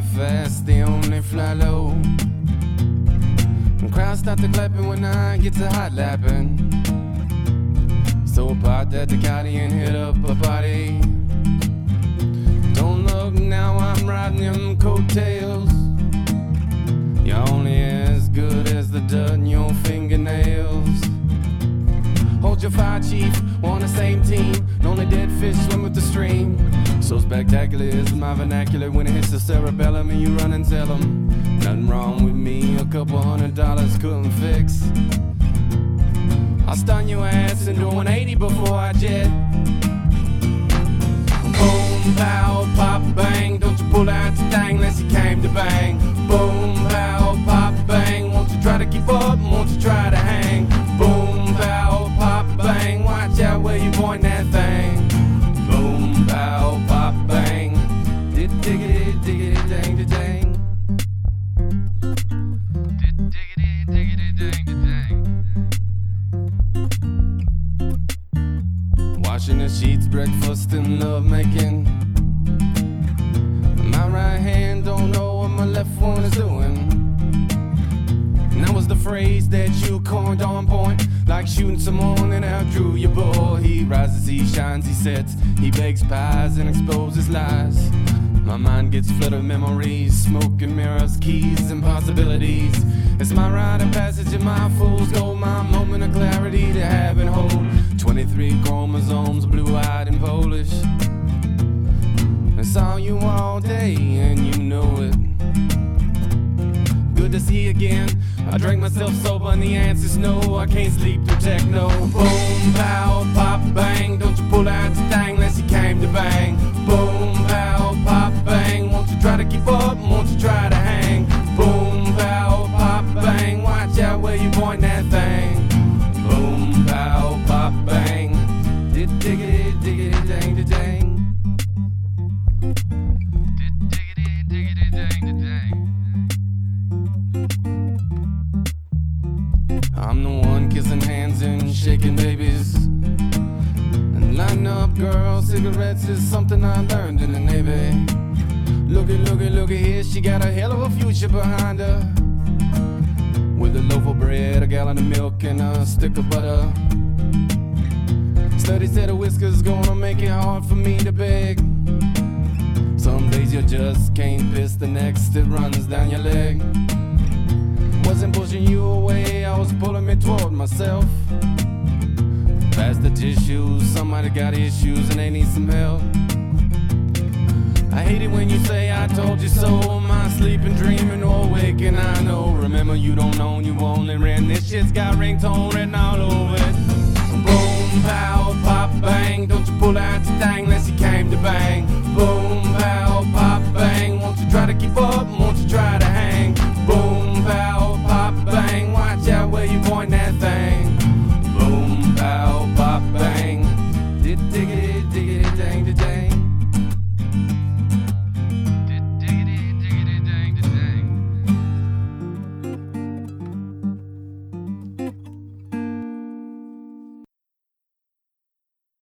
fast, they only fly low. And crowds start to clapping when I get to hot lapping. So apart that the and hit up a party. Don't look now, I'm riding them coattails. You're only as good as the dirt in your fingernails. Hold your fire, chief, we're on the same team. Only dead fish swim with the stream. So spectacular is my vernacular. When it hits the cerebellum and you run and tell them nothing wrong with me, a couple $100 couldn't fix. I'll stun your ass and do 180 before I jet. Boom, pow, pop, bang. Don't you pull out your thing unless you came to bang. Boom, pow, pop, bang. Won't you try to keep up? Won't you try to hang? Boom, pow, pop, bang. Watch out where you point that thing. Boom, pow, pop, bang. Diggity, diggity, dang, dang. Diggity, diggity, dang, dang. Washing the sheets, breakfast and love making. My right hand don't know what my left one is doing. And that was the phrase that you coined on point. Like shooting someone and outdrew your boy. He rises, he shines, he sets. He bakes pies and exposes lies. My mind gets flooded with memories, smoke and mirrors, keys and possibilities. It's my rite of passage and my fool's gold, my moment of clarity to have and hold. 23 chromosomes, blue-eyed and Polish. I saw you all day and you know it. Good to see you again. I drank myself sober and the answer's no. I can't sleep through techno. Boom, pow, pop, bang. Don't you pull out your thing unless you came to bang. Boom, pow, pop, bang. Won't you try to keep up? Won't you try to hang? Boom, pow, pop, bang. Watch out where you point that thing. Boom, pow, pop, bang. Diggity, diggity, dang, dang. Diggity, diggity, dang, dang. I'm the one kissing hands and shaking babies. And lighting up girls, cigarettes is something I learned in the Navy. Looky, looky, looky here, she got a hell of a future behind her. With a loaf of bread, a gallon of milk, and a stick of butter. Study said a whisker's gonna make it hard for me to beg. Some days you just can't piss, the next it runs down your leg. Wasn't pushing you away, I was pulling me toward myself. Pass the tissues, somebody got issues and they need some help. I hate it when you say I told you so. Am I sleeping, dreaming, or waking? I know, remember you don't know, you only ran. This shit's got ringtone written all over it. Boom, pow, pop, bang. Don't you pull out your thing unless you came to bang.